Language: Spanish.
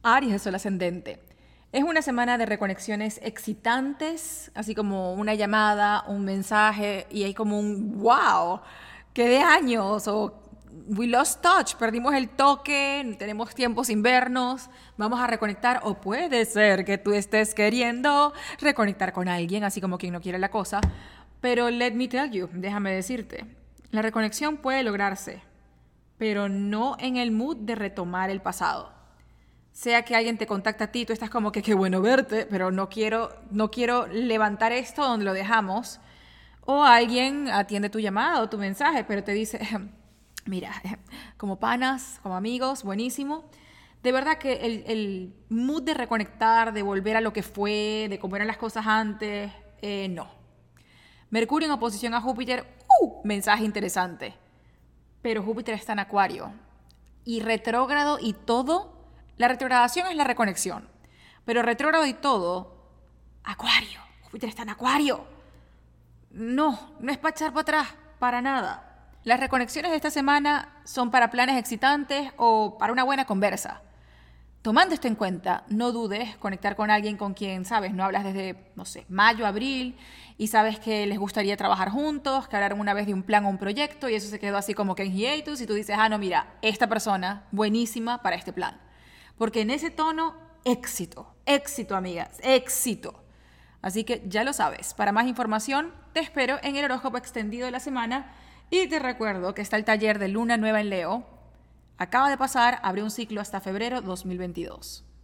Aries, Sol ascendente. Es una semana de reconexiones excitantes, así como una llamada, un mensaje, y hay como un wow, que de años, o we lost touch, perdimos el toque, tenemos tiempo sin vernos, vamos a reconectar, o puede ser que tú estés queriendo reconectar con alguien, así como quien no quiere la cosa, pero let me tell you, déjame decirte, la reconexión puede lograrse, pero no en el mood de retomar el pasado. Sea que alguien te contacta a ti, tú estás como que qué bueno verte, pero no quiero levantar esto donde lo dejamos. O alguien atiende tu llamada o tu mensaje, pero te dice, mira, como panas, como amigos, buenísimo. De verdad que el mood de reconectar, de volver a lo que fue, de cómo eran las cosas antes, no. Mercurio en oposición a Júpiter, mensaje interesante. Pero Júpiter está en Acuario. Y retrógrado y todo. La retrogradación es la reconexión. Pero retrógrado y todo, Acuario. Júpiter está en Acuario. No es para echar para atrás, para nada. Las reconexiones de esta semana son para planes excitantes o para una buena conversa. Tomando esto en cuenta, no dudes conectar con alguien con quien, sabes, no hablas desde, no sé, mayo, abril, y sabes que les gustaría trabajar juntos, que hablaron una vez de un plan o un proyecto, y eso se quedó así como que en hiatus, y tú dices, no, mira, esta persona, buenísima para este plan. Porque en ese tono, éxito, amigas, éxito. Así que ya lo sabes, para más información, te espero en el horóscopo extendido de la semana, y te recuerdo que está el taller de Luna Nueva en Leo. Acaba de pasar, abrió un ciclo hasta febrero 2022.